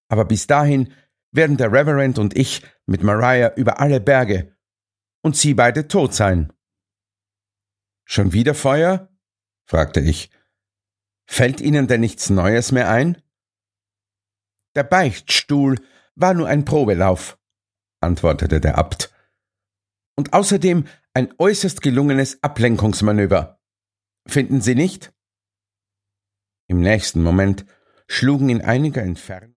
Aber bis dahin werden der Reverend und ich mit Mariah über alle Berge und Sie beide tot sein.« »Schon wieder Feuer?« fragte ich. »Fällt Ihnen denn nichts Neues mehr ein?« »Der Beichtstuhl war nur ein Probelauf«, antwortete der Abt. »Und außerdem ein äußerst gelungenes Ablenkungsmanöver. Finden Sie nicht?« Im nächsten Moment schlugen in einiger Entfernung